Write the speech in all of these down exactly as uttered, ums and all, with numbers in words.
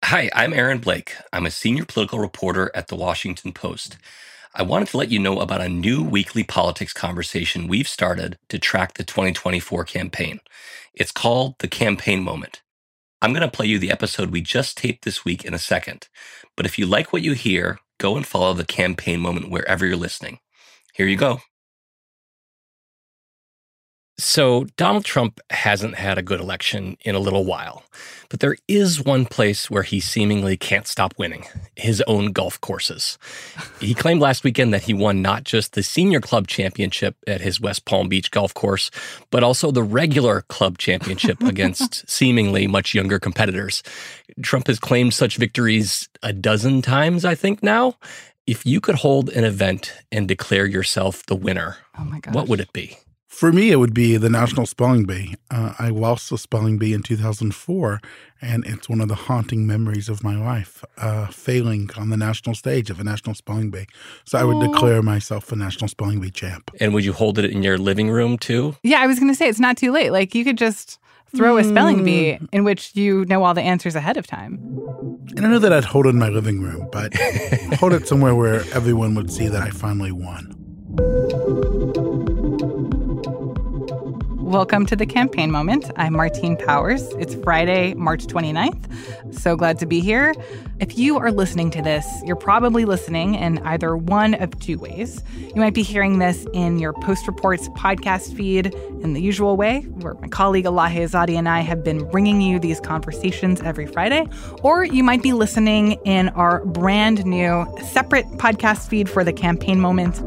Hi, I'm Aaron Blake. I'm a senior political reporter at The Washington Post. I wanted to let you know about a new weekly politics conversation we've started to track the twenty twenty-four campaign. It's called The Campaign Moment. I'm going to play you the episode we just taped this week in a second. But if you like what you hear, go and follow The Campaign Moment wherever you're listening. Here you go. So Donald Trump hasn't had a good election in a little while, but there is one place where he seemingly can't stop winning, his own golf courses. He claimed last weekend that he won not just the senior club championship at his West Palm Beach golf course, but also the regular club championship against seemingly much younger competitors. Trump has claimed such victories a dozen times, I think now. If you could hold an event and declare yourself the winner, oh my gosh, what would it be? For me, it would be the National Spelling Bee. Uh, I lost the Spelling Bee in two thousand four, and it's one of the haunting memories of my life, uh, failing on the national stage of a National Spelling Bee. So I would Aww. declare myself a National Spelling Bee champ. And would you hold it in your living room, too? Yeah, I was going to say, it's not too late. Like, you could just throw a spelling bee in which you know all the answers ahead of time. I don't know that I'd hold it in my living room, but hold it somewhere where everyone would see that I finally won. Welcome to The Campaign Moment. I'm Martine Powers. It's Friday, March twenty-ninth. So glad to be here. If you are listening to this, you're probably listening in either one of two ways. You might be hearing this in your Post Reports podcast feed in the usual way, where my colleague Elahe Azadi and I have been bringing you these conversations every Friday. Or you might be listening in our brand new separate podcast feed for The Campaign Moment.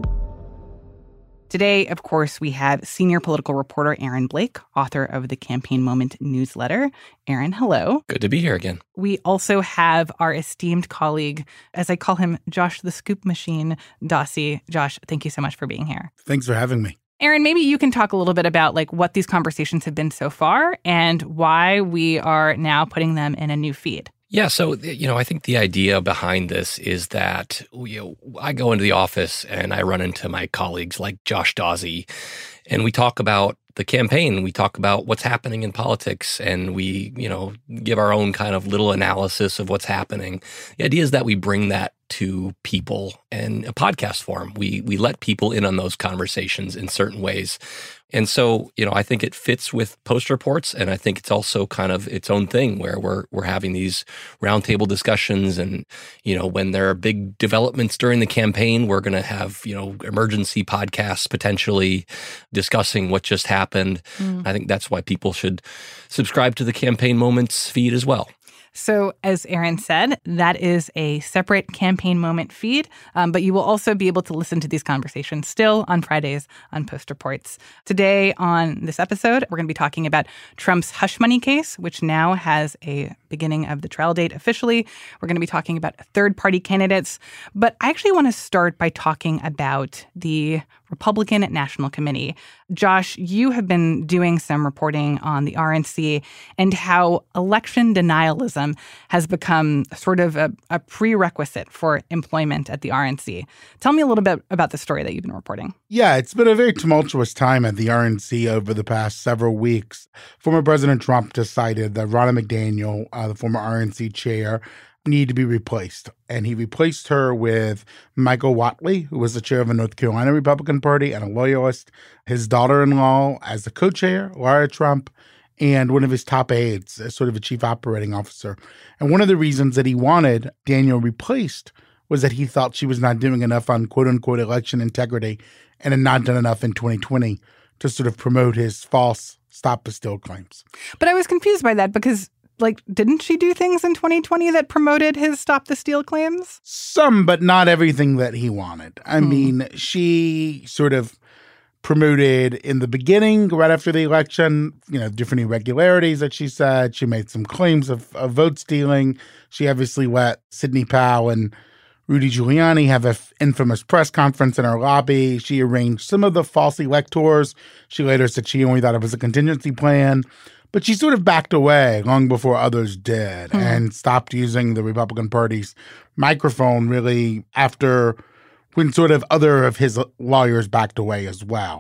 Today, of course, we have senior political reporter Aaron Blake, author of the Campaign Moment newsletter. Aaron, hello. Good to be here again. We also have our esteemed colleague, as I call him, Josh the Scoop Machine Dossie. Josh, thank you so much for being here. Thanks for having me. Aaron, maybe you can talk a little bit about like what these conversations have been so far and why we are now putting them in a new feed. Yeah, so, you know, I think the idea behind this is that, you know, I go into the office and I run into my colleagues like Josh Dossie, and we talk about the campaign. We talk about what's happening in politics, and we, you know, give our own kind of little analysis of what's happening. The idea is that we bring that to people in a podcast form. We we let people in on those conversations in certain ways. And so, you know, I think it fits with Post Reports, and I think it's also kind of its own thing where we're we're having these roundtable discussions, and, you know, when there are big developments during the campaign, we're going to have, you know, emergency podcasts potentially discussing what just happened. Mm. I think that's why people should subscribe to the Campaign Moments feed as well. So as Aaron said, that is a separate Campaign Moment feed, um, but you will also be able to listen to these conversations still on Fridays on Post Reports. Today on this episode, we're going to be talking about Trump's hush money case, which now has a beginning of the trial date officially. We're going to be talking about third-party candidates, but I actually want to start by talking about the Republican National Committee. Josh, you have been doing some reporting on the R N C and how election denialism has become sort of a, a prerequisite for employment at the R N C. Tell me a little bit about the story that you've been reporting. Yeah, it's been a very tumultuous time at the R N C over the past several weeks. Former President Trump decided that Ronna McDaniel, uh, the former R N C chair, needed to be replaced. And he replaced her with Michael Whatley, who was the chair of the North Carolina Republican Party and a loyalist, his daughter-in-law as the co-chair, Lara Trump, and one of his top aides as sort of a chief operating officer. And one of the reasons that he wanted Daniel replaced was that he thought she was not doing enough on quote-unquote election integrity and had not done enough in twenty twenty to sort of promote his false Stop the Steal claims. But I was confused by that because like, didn't she do things in twenty twenty that promoted his Stop the Steal claims? Some, but not everything that he wanted. I hmm. mean, she sort of promoted in the beginning, right after the election, you know, different irregularities that she said. She made some claims of, of vote stealing. She obviously let Sidney Powell and Rudy Giuliani have an f- infamous press conference in her lobby. She arranged some of the false electors. She later said she only thought it was a contingency plan. But she sort of backed away long before others did hmm. and stopped using the Republican Party's microphone really after when sort of other of his lawyers backed away as well.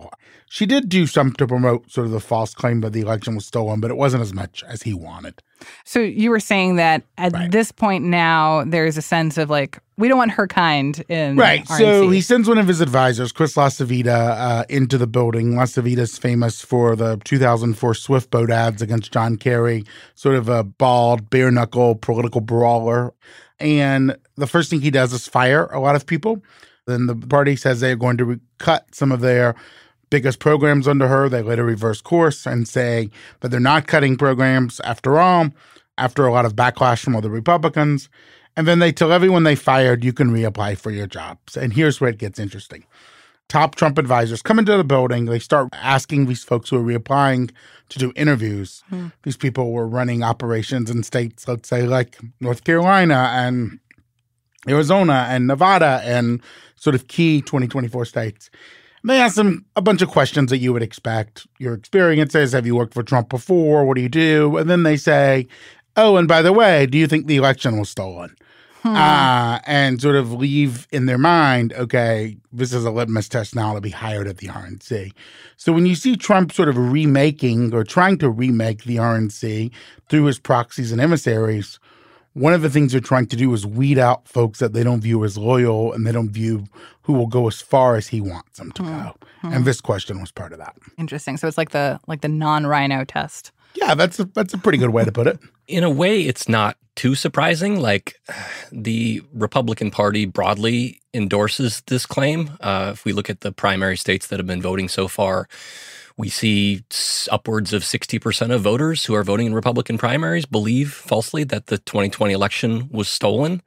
She did do some to promote sort of the false claim that the election was stolen, but it wasn't as much as he wanted. So you were saying that at right. this point now, there's a sense of like, we don't want her kind in Right. R N C. So he sends one of his advisors, Chris LaCivita, uh, into the building. LaCivita's famous for the two thousand four Swift boat ads against John Kerry, sort of a bald, bare-knuckle political brawler. And the first thing he does is fire a lot of people. Then the party says they're going to re- cut some of their biggest programs under her. They later reverse course and say that they're not cutting programs after all, after a lot of backlash from other Republicans. And then they tell everyone they fired, you can reapply for your jobs. And here's where it gets interesting. Top Trump advisors come into the building. They start asking these folks who are reapplying to do interviews. Hmm. These people were running operations in states, let's say, like North Carolina and Arizona and Nevada and sort of key twenty twenty-four states. And they ask them a bunch of questions that you would expect. Your experiences, have you worked for Trump before? What do you do? And then they say, oh, and by the way, do you think the election was stolen? Hmm. Uh, and sort of leave in their mind, okay, this is a litmus test now to be hired at the R N C. So when you see Trump sort of remaking or trying to remake the R N C through his proxies and emissaries, one of the things they're trying to do is weed out folks that they don't view as loyal and they don't view who will go as far as he wants them to hmm. go. Hmm. And this question was part of that. Interesting. So it's like the like the non-rhino test. Yeah, that's a, that's a pretty good way to put it. In a way, it's not too surprising. Like, the Republican Party broadly endorses this claim. Uh, if we look at the primary states that have been voting so far, we see upwards of sixty percent of voters who are voting in Republican primaries believe falsely that the twenty twenty election was stolen.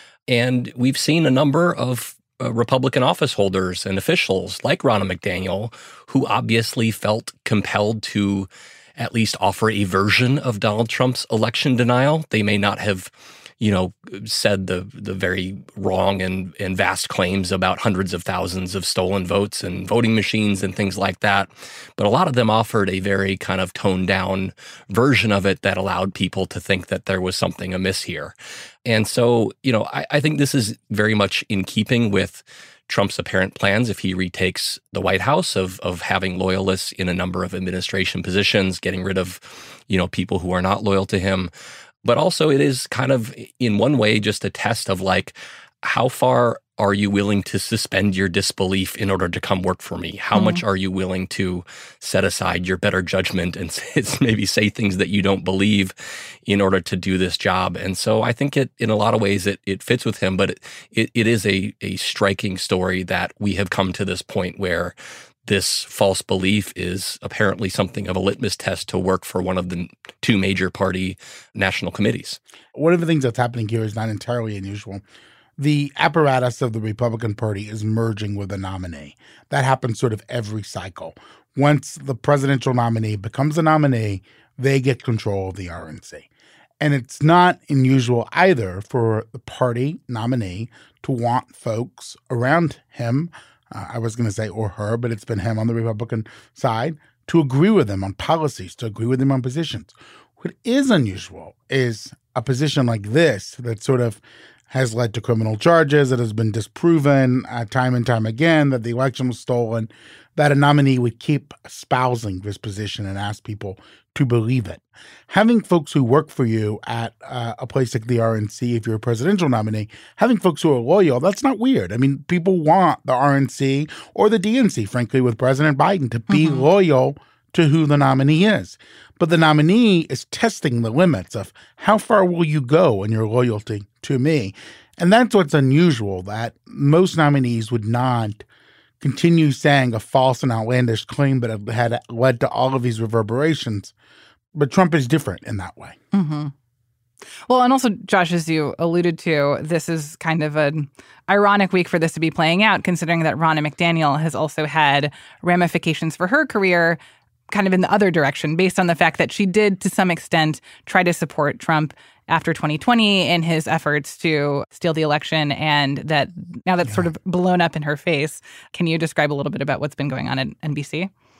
And we've seen a number of uh, Republican office holders and officials like Ronna McDaniel who obviously felt compelled to at least offer a version of Donald Trump's election denial. They may not have, you know, said the the very wrong and, and vast claims about hundreds of thousands of stolen votes and voting machines and things like that. But a lot of them offered a very kind of toned down version of it that allowed people to think that there was something amiss here. And so, you know, I, I think this is very much in keeping with Trump's apparent plans if he retakes the White House of of having loyalists in a number of administration positions, getting rid of, you know, people who are not loyal to him. But also it is kind of, in one way, just a test of like, how far are you willing to suspend your disbelief in order to come work for me? How mm-hmm. much are you willing to set aside your better judgment and maybe say things that you don't believe in order to do this job? And so I think it, in a lot of ways, it it fits with him, but it it, it is a, a striking story that we have come to this point where this false belief is apparently something of a litmus test to work for one of the two major party national committees. One of the things that's happening here is not entirely unusual. The apparatus of the Republican Party is merging with a nominee. That happens sort of every cycle. Once the presidential nominee becomes a nominee, they get control of the R N C. And it's not unusual either for the party nominee to want folks around him, uh, I was going to say or her, but it's been him on the Republican side, to agree with him on policies, to agree with him on positions. What is unusual is a position like this that sort of has led to criminal charges, that has been disproven uh, time and time again, that the election was stolen, that a nominee would keep espousing this position and ask people to believe it. Having folks who work for you at uh, a place like the R N C, if you're a presidential nominee, having folks who are loyal, that's not weird. I mean, people want the R N C or the D N C, frankly, with President Biden to be mm-hmm. loyal to who the nominee is. But the nominee is testing the limits of how far will you go in your loyalty to me. And that's what's unusual, that most nominees would not continue saying a false and outlandish claim that had led to all of these reverberations. But Trump is different in that way. Mm-hmm. Well, and also, Josh, as you alluded to, this is kind of an ironic week for this to be playing out, considering that Ronna McDaniel has also had ramifications for her career kind of in the other direction, based on the fact that she did, to some extent, try to support Trump after twenty twenty in his efforts to steal the election, and that now that's yeah. sort of blown up in her face. Can you describe a little bit about what's been going on at N B C?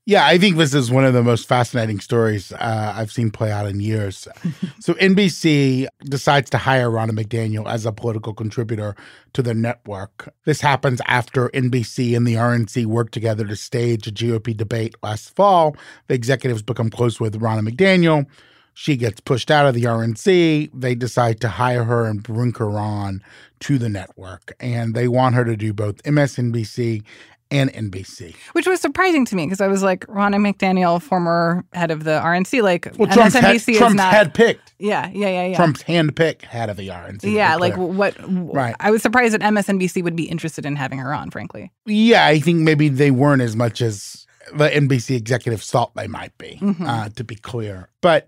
Yeah, I think this is one of the most fascinating stories uh, I've seen play out in years. So N B C decides to hire Ronna McDaniel as a political contributor to the network. This happens after N B C and the R N C worked together to stage a G O P debate last fall. The executives become close with Ronna McDaniel. She gets pushed out of the R N C. They decide to hire her and bring her on to the network. And they want her to do both M S N B C and N B C. Which was surprising to me because I was like, Ronna McDaniel, former head of the R N C, like well, Trump's M S N B C head, is Trump's not... hand-picked. Yeah, yeah, yeah, yeah. Trump's hand-picked head of the R N C. Yeah, like what... Right. I was surprised that M S N B C would be interested in having her on, frankly. Yeah, I think maybe they weren't as much as the N B C executives thought they might be, mm-hmm. uh, to be clear. But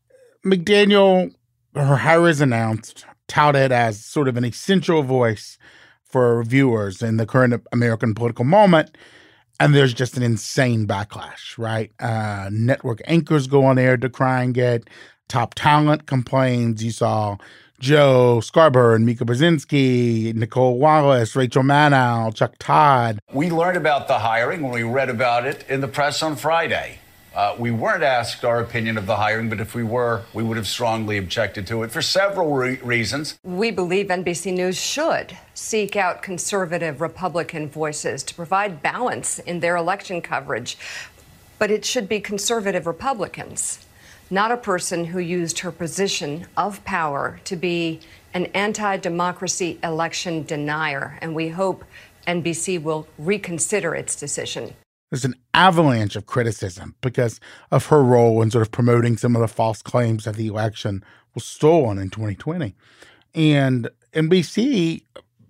McDaniel, her hire is announced, touted as sort of an essential voice for viewers in the current American political moment. And there's just an insane backlash, right? Uh, network anchors go on air decrying it. Top talent complains. You saw Joe Scarborough and Mika Brzezinski, Nicole Wallace, Rachel Maddow, Chuck Todd. We learned about the hiring when we read about it in the press on Friday. Uh, we weren't asked our opinion of the hiring, but if we were, we would have strongly objected to it for several re- reasons. We believe N B C News should seek out conservative Republican voices to provide balance in their election coverage. But it should be conservative Republicans, not a person who used her position of power to be an anti-democracy election denier. And we hope N B C will reconsider its decision. There's an avalanche of criticism because of her role in sort of promoting some of the false claims that the election was stolen in twenty twenty. And N B C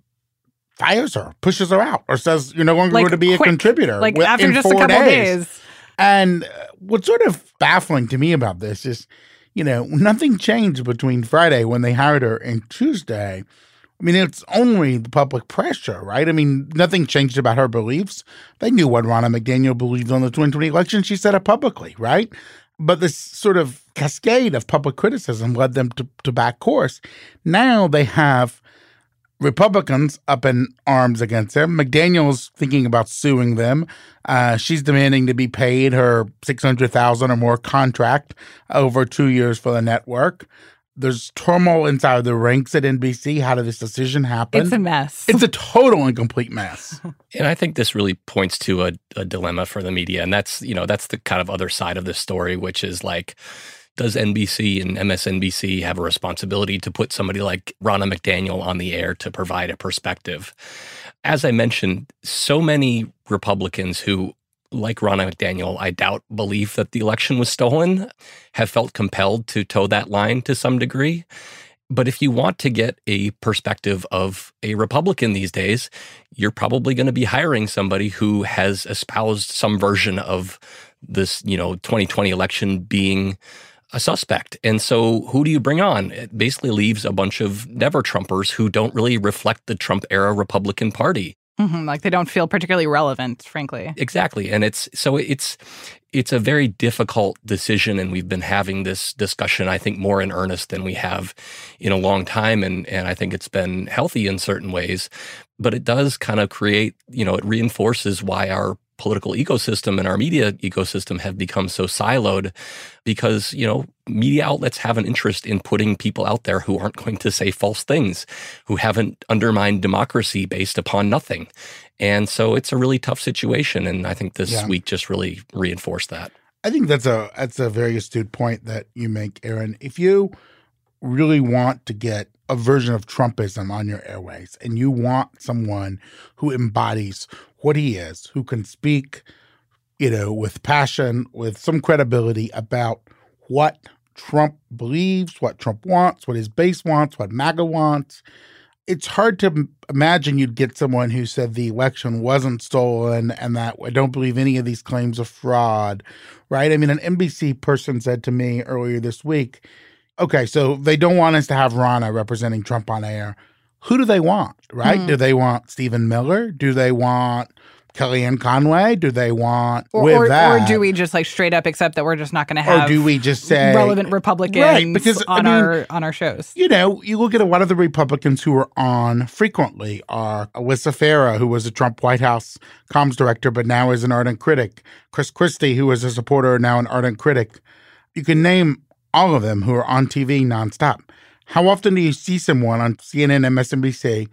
fires her, pushes her out, or says you're no longer like going to be quick, a contributor. Like after just a couple days. days. And what's sort of baffling to me about this is, you know, nothing changed between Friday when they hired her and Tuesday. I mean, it's only the public pressure, right? I mean, nothing changed about her beliefs. They knew what Ronna McDaniel believed on the twenty twenty election. She said it publicly, right? But this sort of cascade of public criticism led them to, to back course. Now they have Republicans up in arms against them. McDaniel's thinking about suing them. Uh, she's demanding to be paid her six hundred thousand dollars or more contract over two years for the network. There's turmoil inside the ranks at N B C. How did this decision happen? It's a mess. It's a total and complete mess. And I think this really points to a, a dilemma for the media. And that's, you know, that's the kind of other side of this story, which is like, does N B C and M S N B C have a responsibility to put somebody like Ronna McDaniel on the air to provide a perspective? As I mentioned, so many Republicans who, like Ronna McDaniel, I doubt believe that the election was stolen, have felt compelled to toe that line to some degree. But if you want to get a perspective of a Republican these days, you're probably going to be hiring somebody who has espoused some version of this, you know, twenty twenty election being a suspect. And so who do you bring on? It basically leaves a bunch of never-Trumpers who don't really reflect the Trump-era Republican Party. Mm-hmm, like they don't feel particularly relevant, frankly. Exactly. And it's so it's it's a very difficult decision. And we've been having this discussion, I think, more in earnest than we have in a long time. And, and I think it's been healthy in certain ways. But it does kind of create, you know, it reinforces why our political ecosystem and our media ecosystem have become so siloed because, you know, media outlets have an interest in putting people out there who aren't going to say false things, who haven't undermined democracy based upon nothing. And so it's a really tough situation. And I think this yeah. week just really reinforced that. I think that's a that's a very astute point that you make, Aaron. If you really want to get a version of Trumpism on your airways and you want someone who embodies what he is, who can speak, you know, with passion, with some credibility about what Trump believes, what Trump wants, what his base wants, what MAGA wants. It's hard to imagine you'd get someone who said the election wasn't stolen and that I don't believe any of these claims are fraud, right? I mean, an N B C person said to me earlier this week, okay, so they don't want us to have Ronna representing Trump on air. Who do they want, right? Mm. Do they want Stephen Miller? Do they want Kellyanne Conway? Do they want or, with or, that? Or do we just like straight up accept that we're just not going to have or do we just say relevant Republicans right, because, on I mean, our on our shows? You know, you look at a lot of the Republicans who are on frequently are Alyssa Farah, who was a Trump White House comms director, but now is an ardent critic. Chris Christie, who was a supporter, now an ardent critic. You can name all of them who are on T V nonstop. How often do you see someone on C N N, M S N B C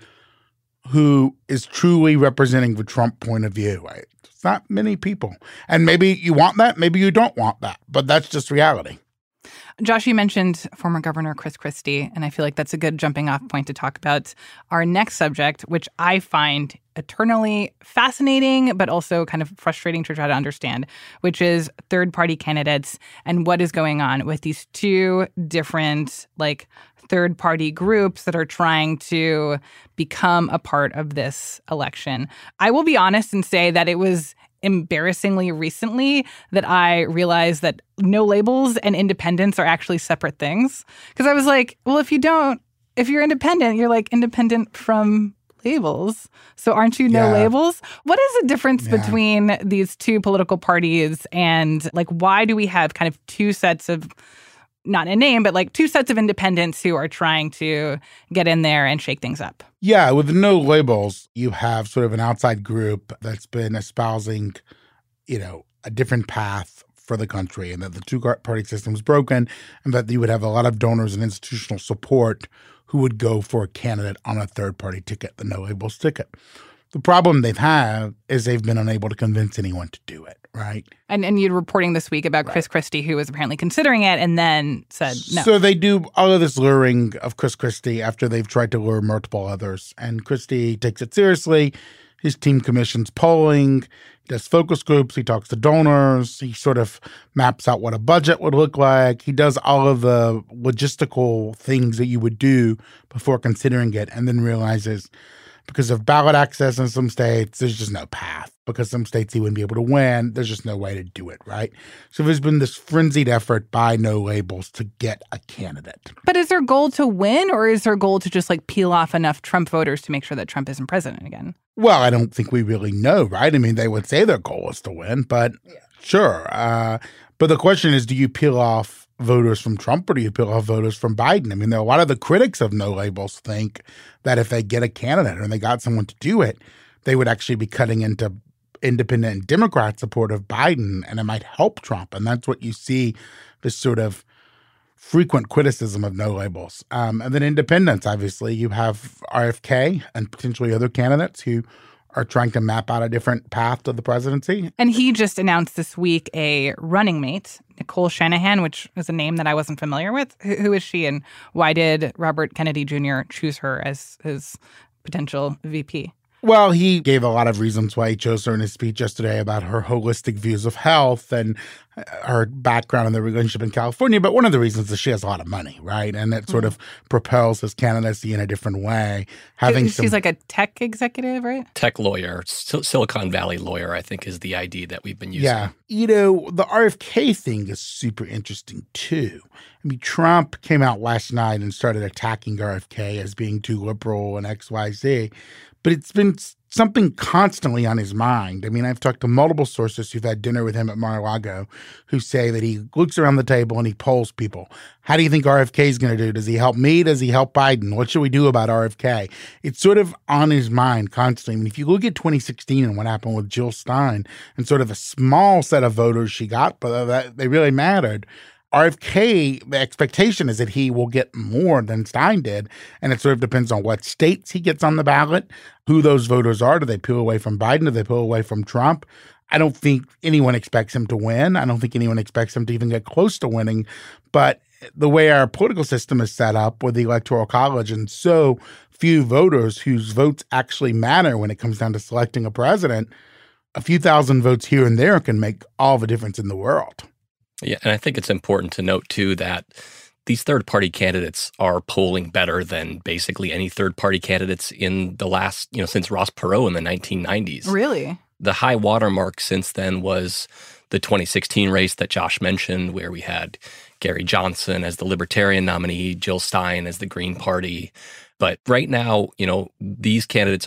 who is truly representing the Trump point of view? Right? It's not many people. And maybe you want that, maybe you don't want that, but that's just reality. Josh, you mentioned former Governor Chris Christie, and I feel like that's a good jumping off point to talk about our next subject, which I find eternally fascinating, but also kind of frustrating to try to understand, which is third-party candidates and what is going on with these two different, like, third-party groups that are trying to become a part of this election. I will be honest and say that it was embarrassingly recently that I realized that no labels and independence are actually separate things. Because I was like, well, if you don't, if you're independent, you're like independent from labels. So aren't you no Yeah. labels? What is the difference Yeah. between these two political parties, and like why do we have kind of two sets of, not a name, but like two sets of independents who are trying to get in there and shake things up? Yeah, with no labels, you have sort of an outside group that's been espousing, you know, a different path for the country, and that the two-party system is broken, and that you would have a lot of donors and institutional support who would go for a candidate on a third-party ticket, the no labels ticket. The problem they've had is they've been unable to convince anyone to do it, right? And and you're reporting this week about Chris Christie, who was apparently considering it and then said no. So they do all of this luring of Chris Christie after they've tried to lure multiple others. And Christie takes it seriously. His team commissions polling, he does focus groups, he talks to donors, he sort of maps out what a budget would look like. He does all of the logistical things that you would do before considering it, and then realizes because of ballot access in some states, there's just no path. Because some states he wouldn't be able to win, there's just no way to do it, right? So there's been this frenzied effort by no labels to get a candidate. But is their goal to win, or is their goal to just like peel off enough Trump voters to make sure that Trump isn't president again? Well, I don't think we really know, right? I mean, they would say their goal is to win, but yeah. Sure. Uh, but the question is, do you peel off voters from Trump, or do you peel off voters from Biden? I mean, there are a lot of the critics of no labels think that if they get a candidate or they got someone to do it, they would actually be cutting into independent and Democrat support of Biden, and it might help Trump. And that's what you see, this sort of frequent criticism of no labels. Um, and then independents, obviously, you have R F K and potentially other candidates who are trying to map out a different path to the presidency. And he just announced this week a running mate, Nicole Shanahan, which is a name that I wasn't familiar with. Who, who is she, and why did Robert Kennedy Junior choose her as his potential V P? Well, he gave a lot of reasons why he chose her in his speech yesterday about her holistic views of health and her background in the relationship in California. But one of the reasons is she has a lot of money, right? And it sort mm-hmm. of propels his candidacy in a different way. Having She's some, like a tech executive, right? Tech lawyer, Sil- Silicon Valley lawyer, I think is the I D that we've been using. Yeah. You know, the R F K thing is super interesting, too. I mean, Trump came out last night and started attacking R F K as being too liberal and X Y Z. But it's been something constantly on his mind. I mean, I've talked to multiple sources who've had dinner with him at Mar-a-Lago who say that he looks around the table and he polls people. How do you think R F K is going to do? Does he help me? Does he help Biden? What should we do about R F K? It's sort of on his mind constantly. I mean, if you look at twenty sixteen and what happened with Jill Stein and sort of a small set of voters she got, but that they really mattered, R F K, the expectation is that he will get more than Stein did, and it sort of depends on what states he gets on the ballot, who those voters are. Do they peel away from Biden? Do they peel away from Trump? I don't think anyone expects him to win. I don't think anyone expects him to even get close to winning. But the way our political system is set up with the Electoral College and so few voters whose votes actually matter when it comes down to selecting a president, a few thousand votes here and there can make all the difference in the world. Yeah, and I think it's important to note, too, that these third-party candidates are polling better than basically any third-party candidates in the last, you know, since Ross Perot in the nineteen nineties. Really? The high watermark since then was the twenty sixteen race that Josh mentioned, where we had Gary Johnson as the Libertarian nominee, Jill Stein as the Green Party. But right now, you know, these candidates are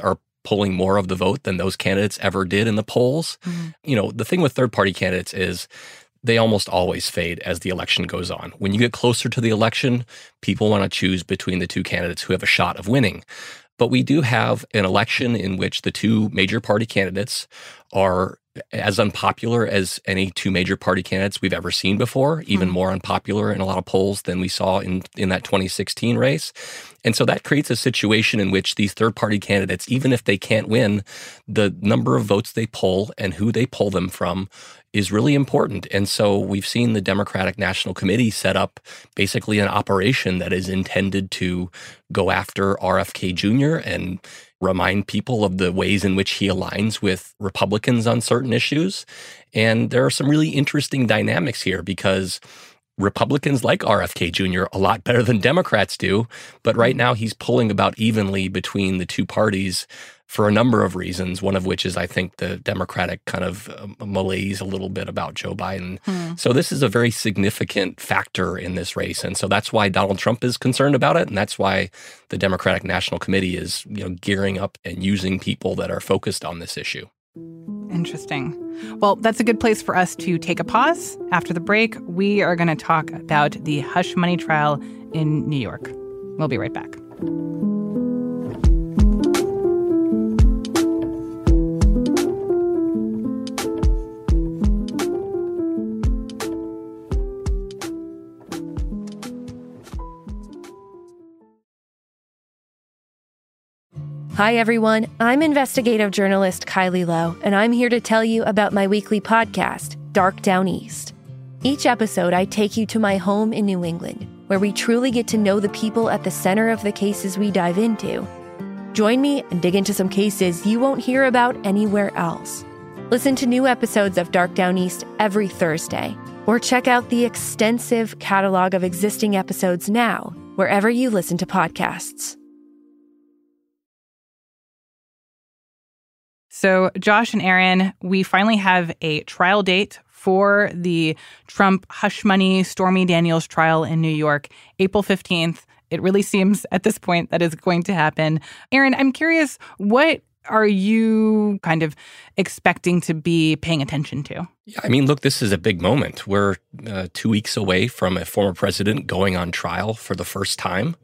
pulling more of the vote than those candidates ever did in the polls. Mm-hmm. You know, the thing with third-party candidates is they almost always fade as the election goes on. When you get closer to the election, people want to choose between the two candidates who have a shot of winning. But we do have an election in which the two major party candidates are as unpopular as any two major party candidates we've ever seen before, even mm-hmm. more unpopular in a lot of polls than we saw in, in that twenty sixteen race. And so that creates a situation in which these third-party candidates, even if they can't win, the number of votes they pull and who they pull them from is really important. And so we've seen the Democratic National Committee set up basically an operation that is intended to go after R F K Junior and remind people of the ways in which he aligns with Republicans on certain issues. And there are some really interesting dynamics here because Republicans like R F K Junior a lot better than Democrats do, but right now he's pulling about evenly between the two parties for a number of reasons, one of which is, I think, the Democratic kind of uh, malaise a little bit about Joe Biden. Hmm. So this is a very significant factor in this race. And so that's why Donald Trump is concerned about it. And that's why the Democratic National Committee is, you know, gearing up and using people that are focused on this issue. Interesting. Well, that's a good place for us to take a pause. After the break, we are going to talk about the hush money trial in New York. We'll be right back. Hi, everyone. I'm investigative journalist Kylie Lowe, and I'm here to tell you about my weekly podcast, Dark Down East. Each episode, I take you to my home in New England, where we truly get to know the people at the center of the cases we dive into. Join me and dig into some cases you won't hear about anywhere else. Listen to new episodes of Dark Down East every Thursday, or check out the extensive catalog of existing episodes now, wherever you listen to podcasts. So, Josh and Aaron, we finally have a trial date for the Trump hush money Stormy Daniels trial in New York, April fifteenth. It really seems at this point that is going to happen. Aaron, I'm curious, what are you kind of expecting to be paying attention to? Yeah, I mean, look, this is a big moment. We're uh, two weeks away from a former president going on trial for the first time.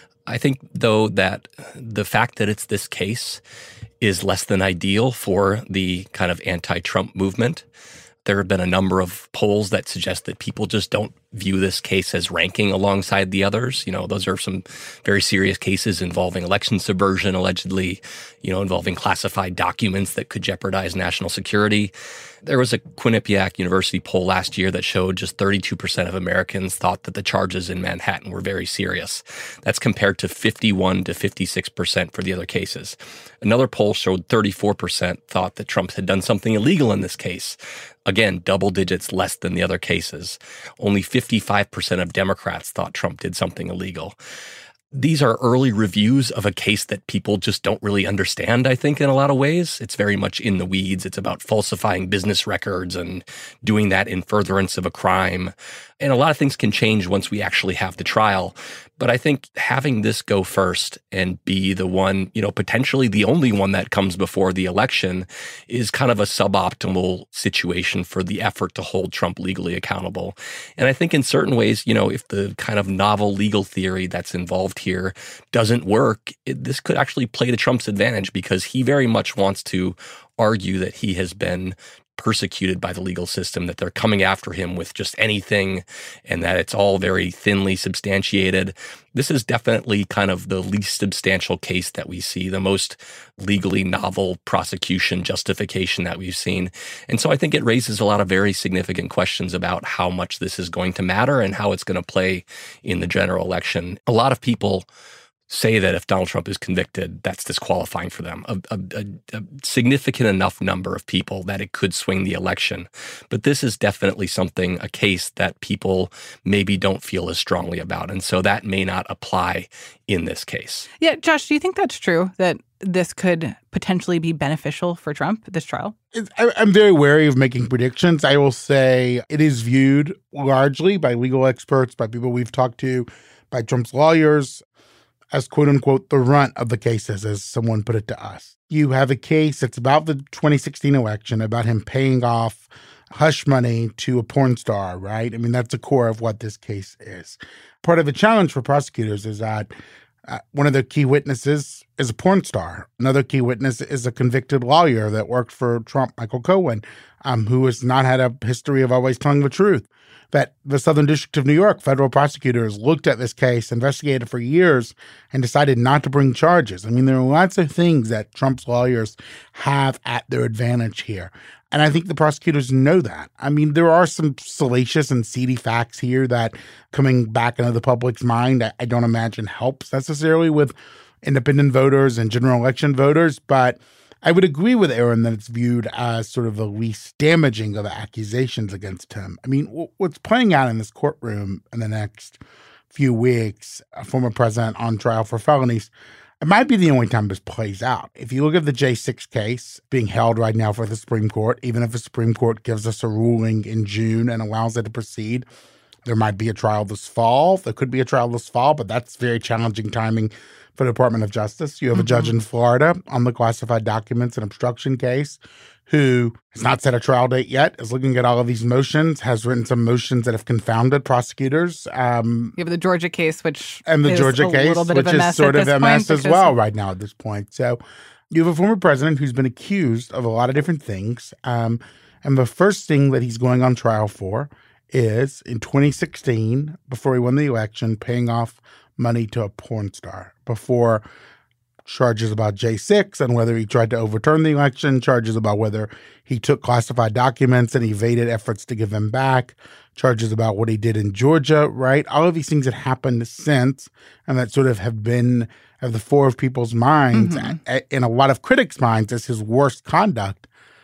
I think, though, that the fact that it's this case is less than ideal for the kind of anti-Trump movement. There have been a number of polls that suggest that people just don't view this case as ranking alongside the others. You know, those are some very serious cases involving election subversion, allegedly, you know, involving classified documents that could jeopardize national security. There was a Quinnipiac University poll last year that showed just thirty-two percent of Americans thought that the charges in Manhattan were very serious. That's compared to fifty-one to fifty-six percent for the other cases. Another poll showed thirty-four percent thought that Trump had done something illegal in this case. Again, double digits less than the other cases. Only fifty-five percent of Democrats thought Trump did something illegal. These are early reviews of a case that people just don't really understand, I think, in a lot of ways. It's very much in the weeds. It's about falsifying business records and doing that in furtherance of a crime. And a lot of things can change once we actually have the trial. But I think having this go first and be the one, you know, potentially the only one that comes before the election is kind of a suboptimal situation for the effort to hold Trump legally accountable. And I think in certain ways, you know, if the kind of novel legal theory that's involved here doesn't work, it, this could actually play to Trump's advantage because he very much wants to argue that he has been persecuted by the legal system, that they're coming after him with just anything, and that it's all very thinly substantiated. This is definitely kind of the least substantial case that we see, the most legally novel prosecution justification that we've seen. And so I think it raises a lot of very significant questions about how much this is going to matter and how it's going to play in the general election. A lot of people say that if Donald Trump is convicted, that's disqualifying for them. A, a, a significant enough number of people that it could swing the election. But this is definitely something, a case that people maybe don't feel as strongly about. And so that may not apply in this case. Yeah, Josh, do you think that's true, that this could potentially be beneficial for Trump, this trial? I'm very wary of making predictions. I will say it is viewed largely by legal experts, by people we've talked to, by Trump's lawyers, as quote unquote, the runt of the cases, as someone put it to us. you have a case that's about the twenty sixteen election, about him paying off hush money to a porn star, right? I mean, that's the core of what this case is. Part of the challenge for prosecutors is that uh, one of the key witnesses is a porn star. Another key witness is a convicted lawyer that worked for Trump, Michael Cohen, um, who has not had a history of always telling the truth. That the Southern District of New York, federal prosecutors looked at this case, investigated for years, and decided not to bring charges. I mean, there are lots of things that Trump's lawyers have at their advantage here. And I think the prosecutors know that. I mean, there are some salacious and seedy facts here that coming back into the public's mind, I, I don't imagine helps necessarily with independent voters and general election voters. But I would agree with Aaron that it's viewed as sort of the least damaging of the accusations against him. I mean, w- what's playing out in this courtroom in the next few weeks, a former president on trial for felonies, it might be the only time this plays out. If you look at the J six case being held right now for the Supreme Court, even if the Supreme Court gives us a ruling in June and allows it to proceed, there might be a trial this fall. There could be a trial this fall, but that's very challenging timing for the Department of Justice. You have mm-hmm. a judge in Florida on the classified documents and obstruction case who has not set a trial date yet, is looking at all of these motions, has written some motions that have confounded prosecutors. Um, you have the Georgia case, which and the is Georgia a case, little bit which of a is mess sort of a mess as well right now at this point. So you have a former president who's been accused of a lot of different things. Um, and the first thing that he's going on trial for is in twenty sixteen, before he won the election, paying off money to a porn star, before charges about J six and whether he tried to overturn the election, charges about whether he took classified documents and evaded efforts to give them back, charges about what he did in Georgia, right? All of these things that happened since and that sort of have been at the fore of people's minds, mm-hmm. in a lot of critics' minds as his worst conduct,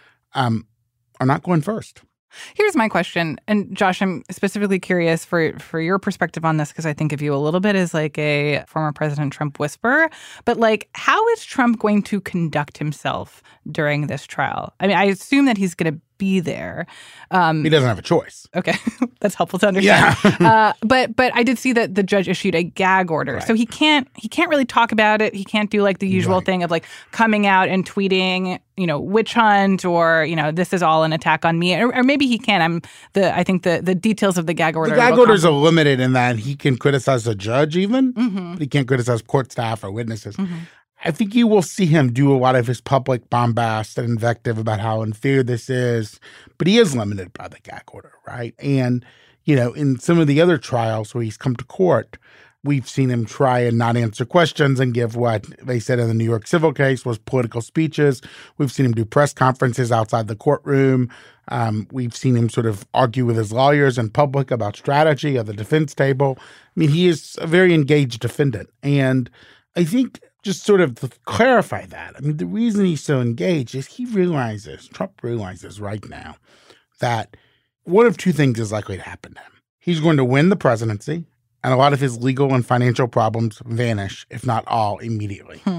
um, are not going first. Here's my question. And Josh, I'm specifically curious for, for your perspective on this, because I think of you a little bit as like a former President Trump whisperer. But like, how is Trump going to conduct himself during this trial? I mean, I assume that he's going to be there. Um, he doesn't have a choice. Okay. That's helpful to understand. Yeah. uh, but but I did see that the judge issued a gag order. Right. So he can't he can't really talk about it. He can't do like the usual right. thing of like coming out and tweeting, you know, witch hunt or, you know, this is all an attack on me. Or, or maybe he can. I'm the I think the, the details of the gag order. The gag orders are limited in that he can criticize the judge even, mm-hmm. but he can't criticize court staff or witnesses. Mm-hmm. I think you will see him do a lot of his public bombast and invective about how unfair this is, but he is limited by the gag order, right? And, you know, in some of the other trials where he's come to court, we've seen him try and not answer questions and give what they said in the New York civil case was political speeches. We've seen him do press conferences outside the courtroom. Um, we've seen him sort of argue with his lawyers in public about strategy at the defense table. I mean, he is a very engaged defendant. And I think just sort of to clarify that, I mean, the reason he's so engaged is he realizes, Trump realizes right now that one of two things is likely to happen to him. He's going to win the presidency, and a lot of his legal and financial problems vanish, if not all, immediately. Hmm.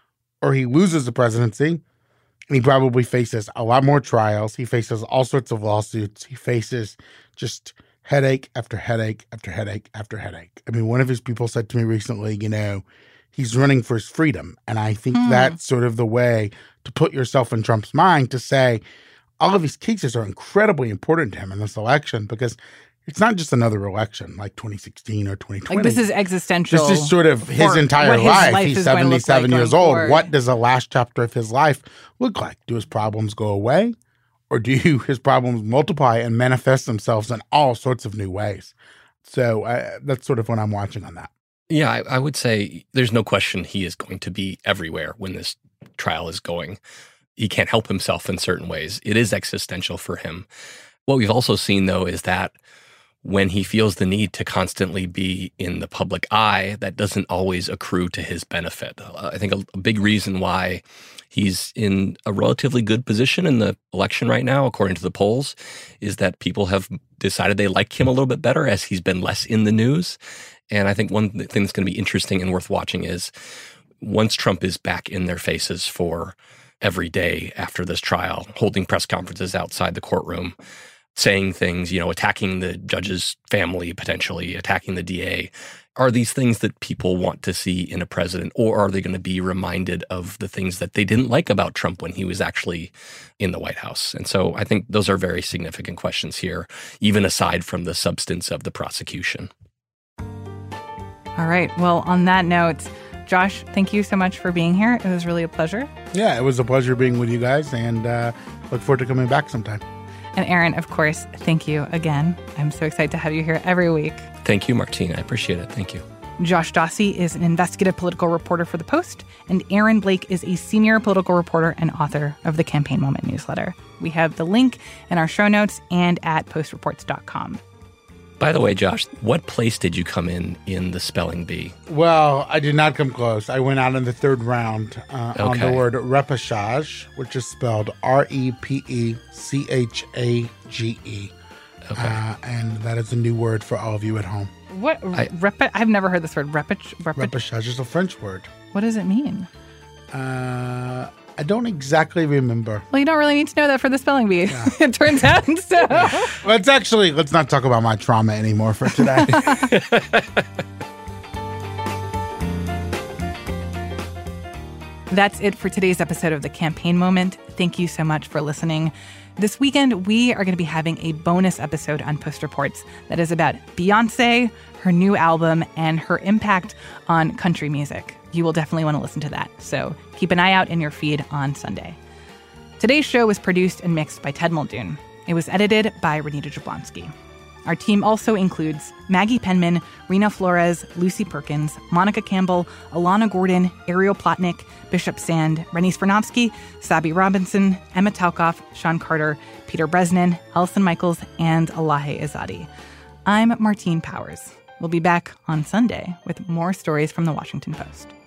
Or he loses the presidency, and he probably faces a lot more trials. He faces all sorts of lawsuits. He faces just headache after headache after headache after headache. I mean, one of his people said to me recently, you know, he's running for his freedom. And I think hmm. that's sort of the way to put yourself in Trump's mind, to say all of these cases are incredibly important to him in this election, because it's not just another election like twenty sixteen or twenty twenty. Like, this is existential. This is sort of his entire his life. life He's seventy-seven like years old. forward. What does the last chapter of his life look like? Do his problems go away? Or do his problems multiply and manifest themselves in all sorts of new ways? So uh, that's sort of what I'm watching on that. Yeah, I, I would say there's no question he is going to be everywhere when this trial is going. He can't help himself in certain ways. It is existential for him. What we've also seen, though, is that when he feels the need to constantly be in the public eye, that doesn't always accrue to his benefit. Uh, I think a, a big reason why he's in a relatively good position in the election right now, according to the polls, is that people have decided they like him a little bit better as he's been less in the news. And I think one thing that's going to be interesting and worth watching is once Trump is back in their faces for every day after this trial, holding press conferences outside the courtroom, saying things, you know, attacking the judge's family, potentially attacking the D A. are these things that people want to see in a president, or are they going to be reminded of the things that they didn't like about Trump when he was actually in the White House? And so I think those are very significant questions here, even aside from the substance of the prosecution. All right. Well, on that note, Josh, thank you so much for being here. It was really a pleasure. Yeah, it was a pleasure being with you guys, and uh, look forward to coming back sometime. And Aaron, of course, thank you again. I'm so excited to have you here every week. Thank you, Martine. I appreciate it. Thank you. Josh Dawsey is an investigative political reporter for The Post, and Aaron Blake is a senior political reporter and author of the Campaign Moment newsletter. We have the link in our show notes and at post reports dot com. By the way, Josh, what place did you come in in the spelling bee? Well, I did not come close. I went out in the third round uh, Okay. on the word repechage, which is spelled R E P E C H A G E. Okay. Uh, and that is a new word for all of you at home. What? I- Repe- I've never heard this word. Repech, repe- Repechage is a French word. what does it mean? Uh, I don't exactly remember. Well, you don't really need to know that for the spelling bee. It turns out. So. Let's actually, let's not talk about my trauma anymore for today. That's it for today's episode of The Campaign Moment. Thank you so much for listening. This weekend, we are going to be having a bonus episode on Post Reports that is about Beyonce, her new album, and her impact on country music. You will definitely want to listen to that, so keep an eye out in your feed on Sunday. Today's show was produced and mixed by Ted Muldoon. It was edited by Renita Jablonski. Our team also includes Maggie Penman, Rena Flores, Lucy Perkins, Monica Campbell, Alana Gordon, Ariel Plotnick, Bishop Sand, Rennie Spernovsky, Sabi Robinson, Emma Talkoff, Sean Carter, Peter Bresnan, Allison Michaels, and Alahe Izadi. I'm Martine Powers. We'll be back on Sunday with more stories from the Washington Post.